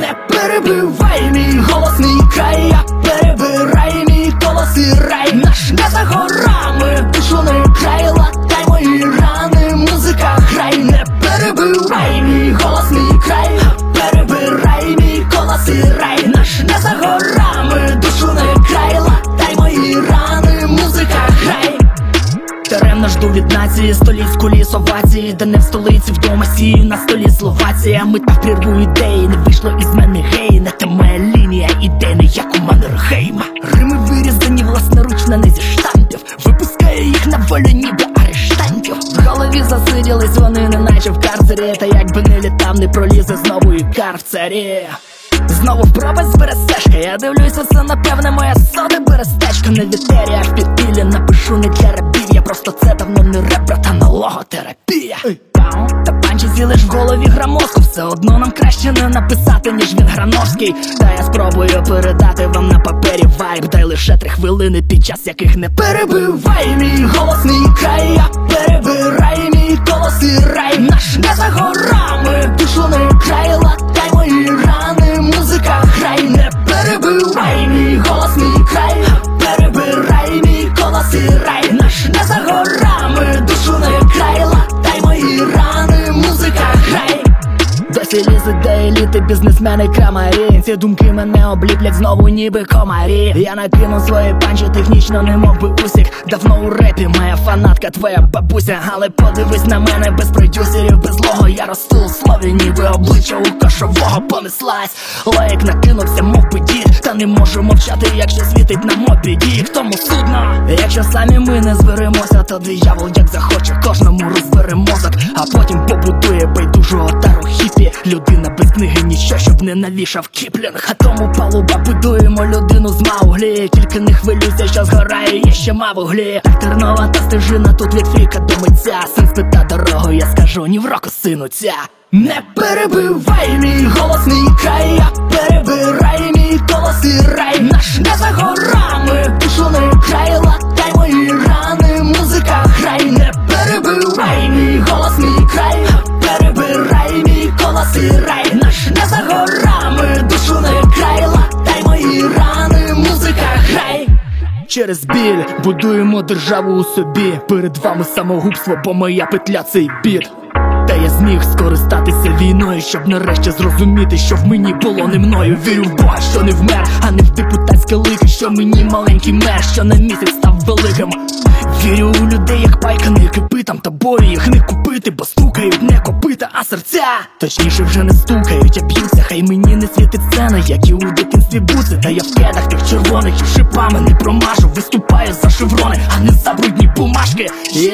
Не перебивай мій голосний край, я перебирай мій колос і рай. Наш не за горами, душу не край, латай мої рани, музика грай. Не перебивай мій голосний край, перебирай мій колос і рай. Наш не за горами, душу не край, латай мої рани, музика грай. Даремно жду від нації століть з куліс овації, де не в столиці, вдома сію на столі Словація. Мить прірву ідеї, не вийшло із мене гей. Не та моя лінія ідейна, як у Маннергейма. Рими вирізані власноручно, не зі штампів. Випускаю їх на волю ніби арештантів. В голові засиділись вони, неначе в карцері. Та якби не літав, не пролізе знову і карцері. Знову в пропасть берестешка, я дивлюся, це напевне моя сода берестечка. Не вітерія, в підпіллі напишу не для рабів. Я просто це давно не реп, брата, на логотерапія. Та панчі зілиш в голові грамозку, все одно нам краще не написати, ніж він Грановський. Та я спробую передати вам на папері вайб. Дай лише 3 хвилини, під час яких не перебивай мій голосний край, я перебирай мій колос і рай. Наш не за горами, душу не край, латай мої рани, музика грай. Не перебивай мій голосний край, перебирай мій колос і рай. Наш не за горами, душу не край, латай мої рани, музика грай. Досі лізуть до еліти бізнесмени крамарі. Ці думки мене обліплять знову ніби комарі. Я накинув свої панчі, технічно не мов би усік. Давно у репі моя фанатка, твоя бабуся. Але подивись на мене, без продюсерів, без лого. Я росту у слові, ніби обличчя у кошового понеслась. Лайк накинувся, мов би дід. Та не можу мовчати, якщо світить на мопіді. Тому судно, якщо самі ми не зберемося, то диявол як захоче, кожному розбере мозок. А потім побудує байдужу отару хіпі. Людина без книги ніщо, щоб не навішав Кіплінг. А тому палуба будуємо людину з Мауглі. Тільки не хвилюйся, що згорає, є ще мавуглі. Тернова та стежина тут від фріка до митця. Син спита дорогу, я скажу, ні в року сину ця. Не перебивай мій голосний край, я перебирай мій колос і рай. Наш не за горами, душу не край, латай мої рани, музика грай. Не перебивай мій голосний край, перебирай мій колос і рай. Наш не за горами, душу не край, латай мої рани, музика грай. Через біль будуємо державу у собі. Перед вами самогубство, бо моя петля цей біт. Та я зміг скористатися війною, щоб нарешті зрозуміти, що в мені було не мною. Вірю в Бога, що не вмер, а не в депутатське лихо. Що мені маленький мер, що на місяць став великим. Вірю у людей, як пайка не кипитам. Тобою їх не купити, бо стукають не копита, а серця. Точніше вже не стукають, а б'ються. Хай мені не світить сцена, як і у дитинстві буци. Та я в кедах тих червоних і шипами не промажу. Виступаю за шеврони, а не за брудні бумажки.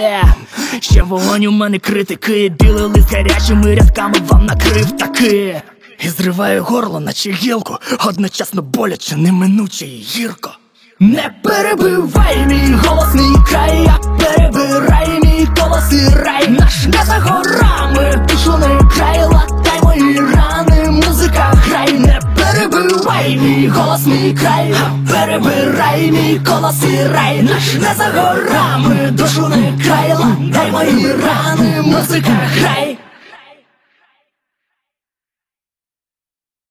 Ще вогонь у мене критики. Білий лист гарячими рядками вам накрив таки. І зриваю горло, наче гілку, одночасно боляче, неминуче і гірко. Не перебивай мій голосний край, я перебирай мій колос і рай. Наш не за горами, душу не край, латай мої рани, музика грай. Не перебивай мій голосний край, перебирай мій колос і рай. Наш не за горами, душу не край, латай мої рани, музика грай.